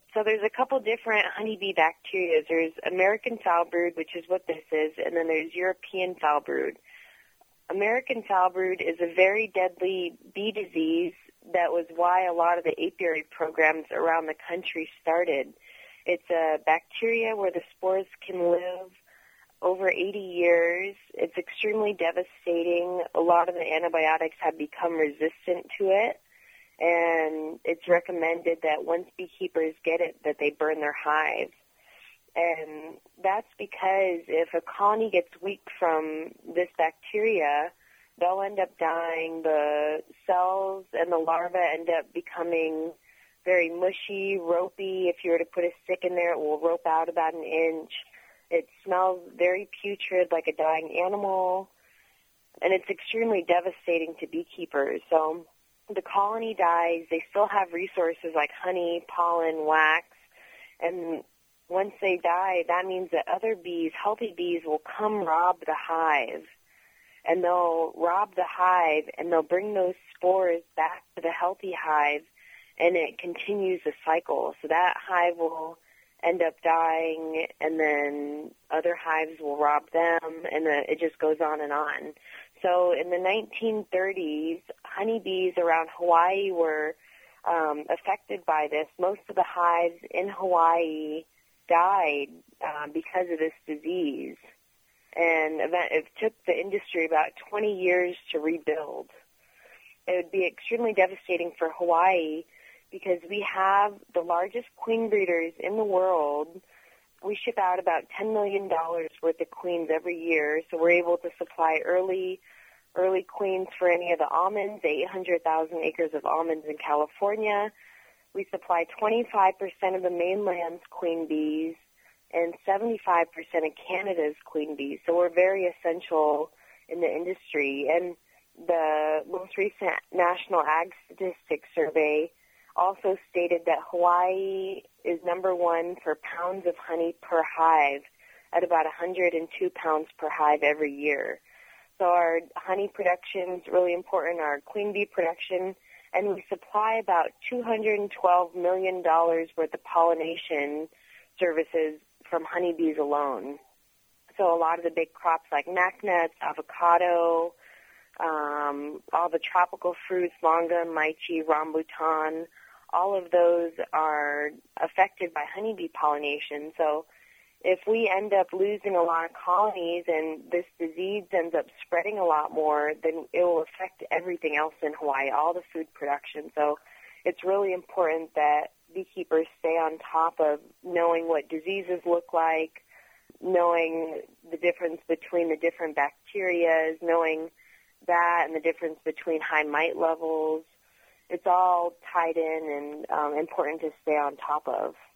So there's a couple different honeybee bacteria. There's American foul brood, which is what this is, and then there's European foul brood. American foul brood is a very deadly bee disease. That was why a lot of the apiary programs around the country started. It's a bacteria where the spores can live over 80 years. It's extremely devastating. A lot of the antibiotics have become resistant to it, and it's recommended that once beekeepers get it, that they burn their hives. And that's because if a colony gets weak from this bacteria, they'll end up dying. The cells and the larvae end up becoming very mushy, ropey. If you were to put a stick in there, it will rope out about an inch. It smells very putrid, like a dying animal, and it's extremely devastating to beekeepers. So the colony dies. They still have resources like honey, pollen, wax, and once they die, that means that other bees, healthy bees, will come rob the hive. And they'll rob the hive, and they'll bring those spores back to the healthy hive, and it continues the cycle. So that hive will end up dying, and then other hives will rob them, and it just goes on and on. So in the 1930s, honeybees around Hawaii were affected by this. Most of the hives in Hawaii died because of this disease. And it took the industry about 20 years to rebuild. It would be extremely devastating for Hawaii because we have the largest queen breeders in the world. We ship out about $10 million worth of queens every year, so we're able to supply early queens for any of the almonds, 800,000 acres of almonds in California. We supply 25% of the mainland's queen bees and 75% of Canada's queen bees. So we're very essential in the industry. And the most recent National Ag Statistics Survey also stated that Hawaii is number one for pounds of honey per hive at about 102 pounds per hive every year. So our honey production is really important, our queen bee production, and we supply about $212 million worth of pollination services from honeybees alone. So a lot of the big crops like mac nuts, avocado, all the tropical fruits, manga, lychee, rambutan, all of those are affected by honeybee pollination. So if we end up losing a lot of colonies and this disease ends up spreading a lot more, then it will affect everything else in Hawaii, all the food production. So it's really important that beekeepers stay on top of knowing what diseases look like, knowing the difference between the different bacteria, knowing that and the difference between high mite levels. It's all tied in and important to stay on top of.